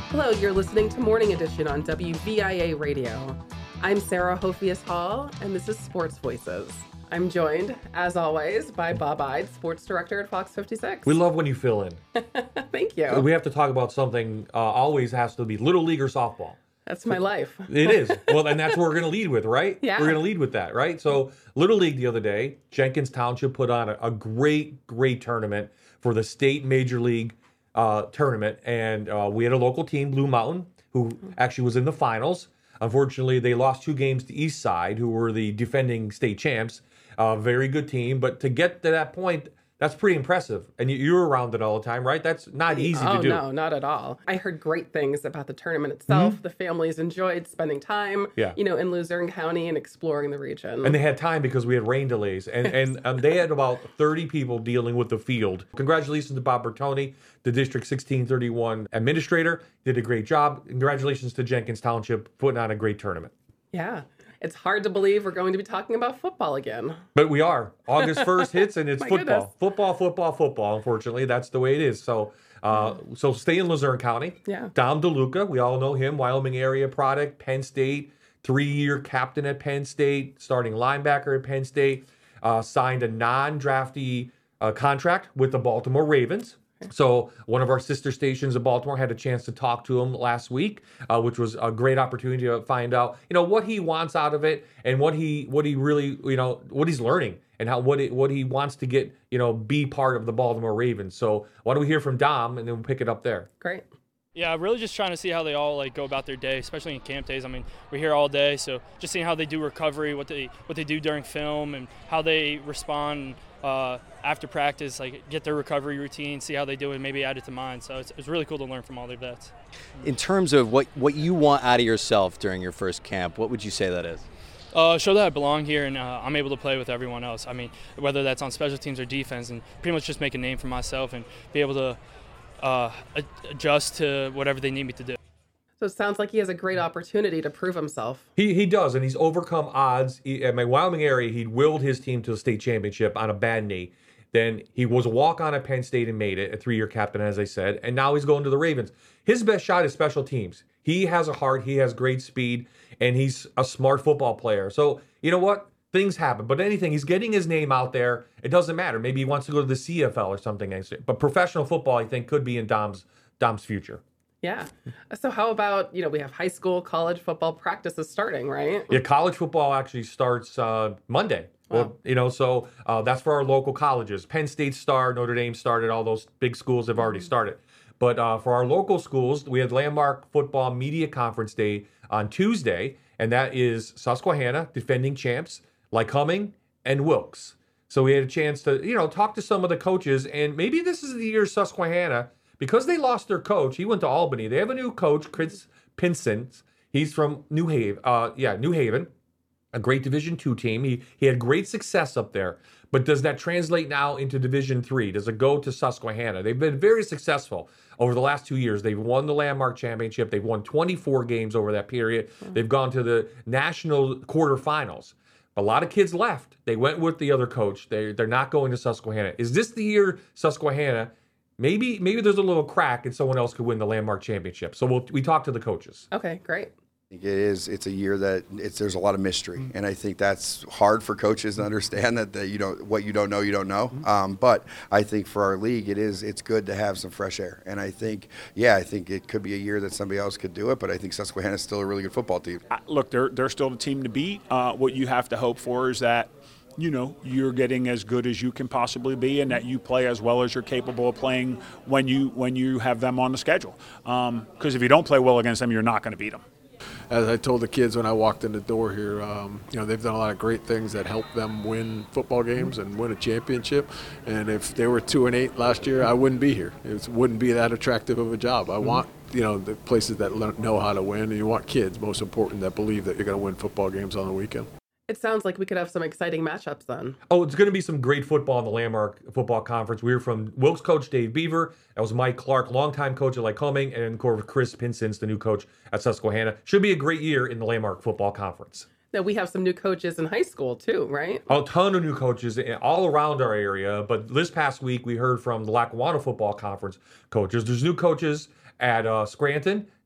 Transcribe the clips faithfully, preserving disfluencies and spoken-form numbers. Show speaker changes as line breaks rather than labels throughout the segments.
Hello, you're listening to Morning Edition on W V I A Radio. I'm Sarah Hofias Hall, and this is Sports Voices. I'm joined, as always, by Bob Ide, sports director at Fox fifty-six.
We love when you fill in.
Thank you.
We have to talk about something, uh, always has to be Little League or softball.
That's my life.
It is. Well, and that's what we're going to lead with, right?
Yeah.
We're going to lead with that, right? So, Little League the other day, Jenkins Township put on a, a great, great tournament for the state major league uh, tournament. And uh, we had a local team, Blue Mountain, who actually was in the finals. Unfortunately, they lost two games to East Side, who were the defending state champs. A uh, very good team. But to get to that point, that's pretty impressive. And you, you're around it all the time, right? That's not easy
oh,
to do.
no, not at all. I heard great things about the tournament itself.
Mm-hmm.
The families enjoyed spending time,
Yeah.
you know, in Luzerne County and exploring the region.
And they had time because we had rain delays. And and um, they had about thirty people dealing with the field. Congratulations to Bob Bertoni, the District sixteen thirty-one administrator. Did a great job. Congratulations to Jenkins Township putting on a great tournament.
Yeah. It's hard to believe we're going to be talking about football again.
But we are. August first hits and it's
My
football.
goodness.
Football, football, football. Unfortunately, that's the way it is. So uh, so stay in Luzerne County.
Yeah.
Dom DeLuca, we all know him, Wyoming area product, Penn State, three-year captain at Penn State, starting linebacker at Penn State, uh, signed a non-draftee uh, contract with the Baltimore Ravens. So one of our sister stations in Baltimore had a chance to talk to him last week, uh, which was a great opportunity to find out, you know, what he wants out of it and what he what he really, you know, what he's learning and how what it, what he wants to get, you know, be part of the Baltimore Ravens. So why don't we hear from Dom and then we'll pick it up there.
Great.
Yeah, really just trying to see how they all like go about their day, especially in camp days. I mean, we're here all day, so just seeing how they do recovery, what they what they do during film, and how they respond uh, after practice, like get their recovery routine, see how they do it, maybe add it to mine. So it's, it's really cool to learn from all their vets.
In terms of what, what you want out of yourself during your first camp, what would you say that is?
Uh, show that I belong here and uh, I'm able to play with everyone else. I mean, whether that's on special teams or defense, and pretty much just make a name for myself and be able to uh, adjust to whatever they need me to do.
So it sounds like he has a great opportunity to prove himself.
He he does, and he's overcome odds. He, at my Wyoming area, he willed his team to the state championship on a bad knee. Then he was a walk-on at Penn State and made it, a three-year captain, as I said, and now he's going to the Ravens. His best shot is special teams. He has a heart, he has great speed, and he's a smart football player. So, you know what? Things happen. But anything, he's getting his name out there. It doesn't matter. Maybe he wants to go to the C F L or something. But professional football, I think, could be in Dom's Dom's future.
Yeah. So how about, you know, we have high school, college football practices starting, right?
Yeah, college football actually starts uh, Monday.
Wow.
Well, you know, so uh, that's for our local colleges. Penn State Star, Notre Dame started. All those big schools have already started. But uh, for our local schools, we had Landmark Football Media Conference Day on Tuesday, and that is Susquehanna, defending champs, Lycoming, and Wilkes. So we had a chance to, you know, talk to some of the coaches, and maybe this is the year Susquehanna, because they lost their coach. He went to Albany. They have a new coach, Chris Pinson. He's from New Haven. Uh, yeah, New Haven, a great Division two team. He he had great success up there. But does that translate now into Division three? Does it go to Susquehanna? They've been very successful over the last two years. They've won the Landmark Championship. They've won twenty-four games over that period. They've gone to the national quarterfinals. A lot of kids left. They went with the other coach. They they're not going to Susquehanna. Is this the year Susquehanna? Maybe maybe there's a little crack and someone else could win the Landmark Championship. So we'll, we talked to the coaches.
Okay, great.
I think it is. It's a year that it's there's a lot of mystery, and I think that's hard for coaches to understand that, that you don't what you don't know you don't know. Um, but I think for our league, it is it's good to have some fresh air, and I think yeah, I think it could be a year that somebody else could do it. But I think Susquehanna is still a really good football team.
Uh, Look, they're they're still the team to beat. Uh, what you have to hope for is that, you know, you're getting as good as you can possibly be, and that you play as well as you're capable of playing when you when you have them on the schedule. Because um, if you don't play well against them, you're not going to beat them.
As I told the kids when I walked in the door here, um, you know, they've done a lot of great things that help them win football games and win a championship. And if they were two and eight last year, I wouldn't be here. It wouldn't be that attractive of a job. I want, you know, the places that learn, know how to win, and you want kids, most important, that believe that you're going to win football games on the weekend.
It sounds like we could have some exciting matchups then.
Oh, it's going to be some great football in the Landmark Football Conference. We were from Wilkes coach Dave Beaver. That was Mike Clark, longtime coach at Lycoming, and of course Chris Pinson's the new coach at Susquehanna. Should be a great year in the Landmark Football Conference.
Now we have some new coaches in high school too, right?
A ton of new coaches all around our area. But this past week we heard from the Lackawanna Football Conference coaches. There's new coaches at uh, Scranton,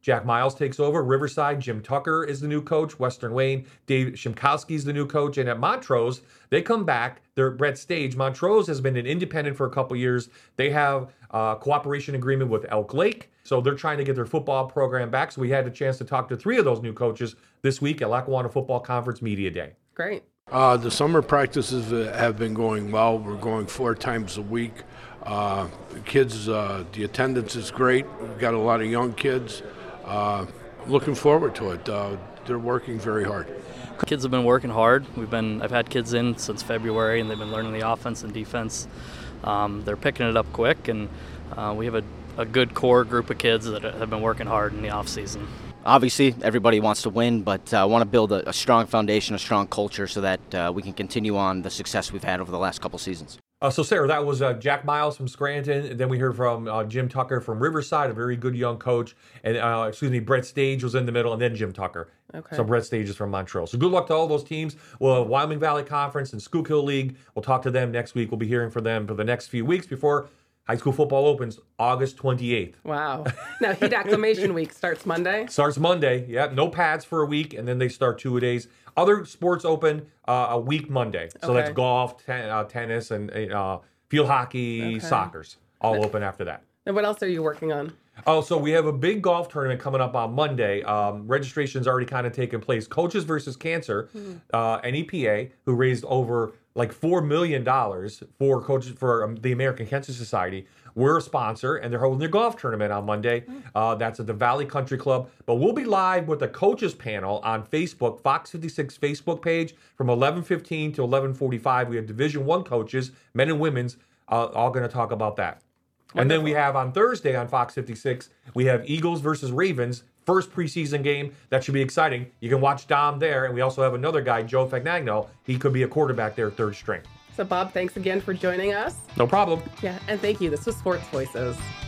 Jack Miles takes over. Riverside, Jim Tucker is the new coach. Western Wayne, Dave Shimkowski is the new coach. And at Montrose, they come back. They're at Brett Stage. Montrose has been an independent for a couple years. They have a cooperation agreement with Elk Lake. So they're trying to get their football program back. So we had a chance to talk to three of those new coaches this week at Lackawanna Football Conference Media Day.
Great.
Uh, the summer practices have been going well. We're going four times a week. Uh, kids, uh, the attendance is great. We've got a lot of young kids. Uh, looking forward to it. Uh, they're working very hard.
Kids have been working hard. We've been I've had kids in since February, and they've been learning the offense and defense. Um, they're picking it up quick, and uh, we have a, a good core group of kids that have been working hard in the off season.
Obviously, everybody wants to win, but I uh, want to build a, a strong foundation, a strong culture, so that uh, we can continue on the success we've had over the last couple seasons.
Uh, so, Sarah, that was uh, Jack Miles from Scranton. And then we heard from uh, Jim Tucker from Riverside, a very good young coach. And, uh, excuse me, Brett Stage was in the middle, and then Jim Tucker.
Okay.
So Brett Stage is from Montreal. So good luck to all those teams. We'll have Wyoming Valley Conference and Schuylkill League. We'll talk to them next week. We'll be hearing from them for the next few weeks before high school football opens August twenty-eighth.
Wow. Now, Heat Acclimation Week starts Monday?
Starts Monday. Yeah, no pads for a week, and then they start two-a-days. Other sports open uh, a week Monday. So
Okay.
that's golf, ten, uh, tennis, and uh, field hockey,
Okay.
soccer's all open after that.
And what else are you working on?
Oh, so we have a big golf tournament coming up on Monday. Um, registration's already kind of taken place. Coaches versus Cancer, uh, N E P A, who raised over like four million dollars for coaches for um, the American Cancer Society. We're a sponsor, and they're holding their golf tournament on Monday. Uh, that's at the Valley Country Club. But we'll be live with the coaches panel on Facebook, Fox fifty-six Facebook page, from eleven fifteen to eleven forty-five. We have Division One coaches, men and women's, uh, all going to talk about that. And then we have on Thursday on Fox fifty-six, we have Eagles versus Ravens, first preseason game. That should be exciting. You can watch Dom there. And we also have another guy, Joe Fagnagno. He could be a quarterback there, third string.
So, Bob, thanks again for joining us.
No problem.
Yeah, and thank you. This was Sports Voices.